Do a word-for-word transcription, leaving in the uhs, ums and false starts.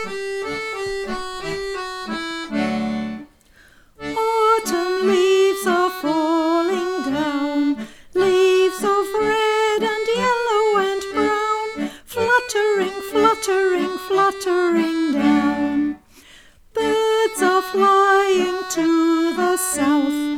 Autumn leaves are falling down, leaves of red and yellow and brown, fluttering, fluttering, fluttering down. Birds are flying to the south,